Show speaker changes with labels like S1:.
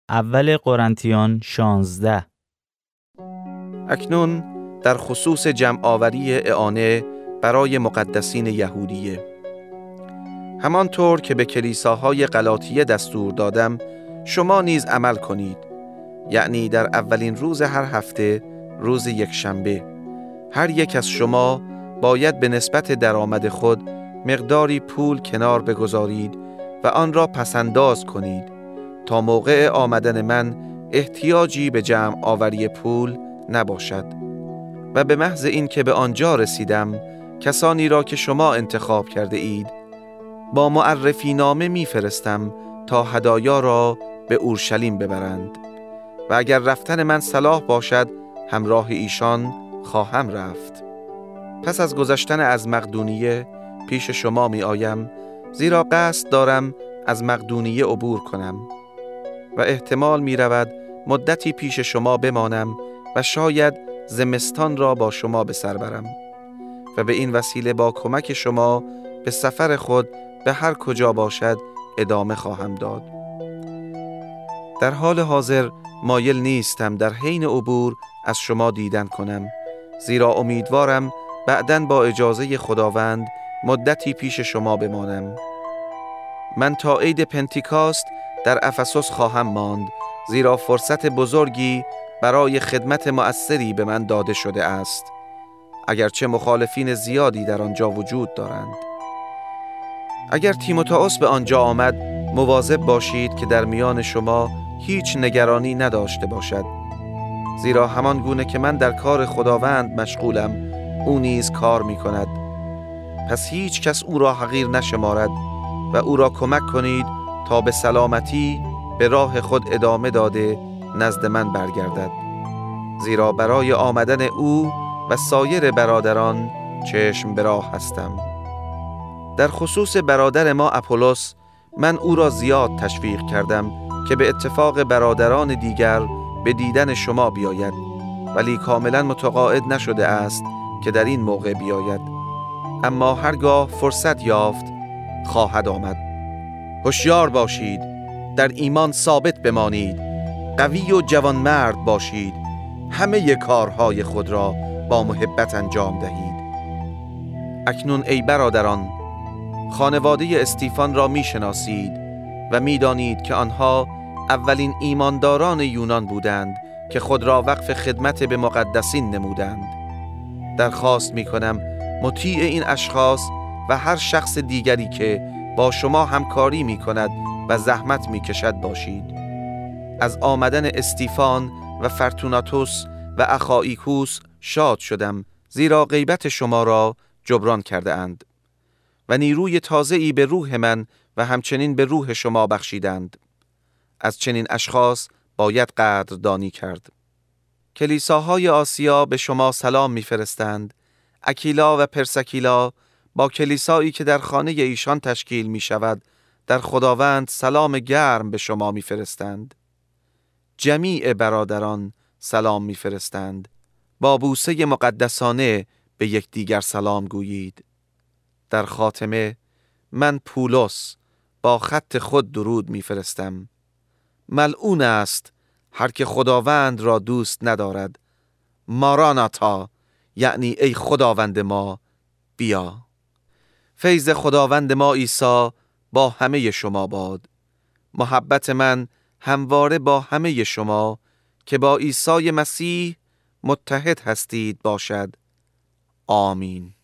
S1: اول قرنتیان 16.
S2: اکنون در خصوص جمع آوری اعانه برای مقدسین یهودیه. همانطور که به کلیساهای غلاطیه دستور دادم، شما نیز عمل کنید. یعنی در اولین روز هر هفته، روز یکشنبه، هر یک از شما باید به نسبت درآمد خود مقداری پول کنار بگذارید و آن را پسنداز کنید تا موقع آمدن من احتیاجی به جمع آوری پول نباشد. و به محض این که به آنجا رسیدم، کسانی را که شما انتخاب کرده اید با معرفی نامه میفرستم تا هدایا را به اورشلیم ببرند و اگر رفتن من صلاح باشد همراه ایشان خواهم رفت. پس از گذشتن از مقدونیه پیش شما می آیم، زیرا قصد دارم از مقدونیه عبور کنم و احتمال می رود مدتی پیش شما بمانم و شاید زمستان را با شما به سر برم و به این وسیله با کمک شما به سفر خود به هر کجا باشد ادامه خواهم داد. در حال حاضر مایل نیستم در حین عبور از شما دیدن کنم، زیرا امیدوارم بعداً با اجازه خداوند مدتی پیش شما بمانم. من تا عید پنتیکاست در افسوس خواهم ماند، زیرا فرصت بزرگی برای خدمت مؤثری به من داده شده است، اگرچه مخالفین زیادی در آنجا وجود دارند. اگر تیموتائوس به آنجا آمد، مواظب باشید که در میان شما هیچ نگرانی نداشته باشد، زیرا همان گونه که من در کار خداوند مشغولم، او نیز کار می کند. پس هیچ کس او را حقیر نشمارد و او را کمک کنید تا به سلامتی به راه خود ادامه داده نزد من برگردد، زیرا برای آمدن او و سایر برادران چشم به راه هستم. در خصوص برادر ما اپولوس، من او را زیاد تشویق کردم که به اتفاق برادران دیگر به دیدن شما بیاید، ولی کاملا متقاعد نشده است که در این موقع بیاید، اما هرگاه فرصت یافت خواهد آمد. هوشیار باشید، در ایمان ثابت بمانید، قوی و جوانمرد باشید، همه کارهای خود را با محبت انجام دهید. اکنون ای برادران، خانواده استیفان را میشناسید و میدانید که آنها اولین ایمانداران یونان بودند که خود را وقف خدمت به مقدسین نمودند. درخواست میکنم مطیع این اشخاص و هر شخص دیگری که با شما همکاری میکند و زحمت میکشد باشید. از آمدن استیفان و فرتوناتوس و اخائیکوس شاد شدم، زیرا غیبت شما را جبران کرده اند و نیروی تازه‌ای به روح من و همچنین به روح شما بخشیدند. از چنین اشخاص باید قدردانی کرد. کلیساهای آسیا به شما سلام می‌فرستند. اکیلا و پرسکیلا با کلیسایی که در خانه ایشان تشکیل می‌شود در خداوند سلام گرم به شما می‌فرستند. جمیع برادران سلام می‌فرستند. با بوسه مقدسانه به یکدیگر سلام گویید. در خاتمه من پولس با خط خود درود می‌فرستم. ملعون است هر که خداوند را دوست ندارد. ماراناتا، یعنی ای خداوند ما بیا. فیض خداوند ما عیسی با همه شما باد. محبت من همواره با همه شما که با عیسی مسیح متحد هستید باشد. آمین.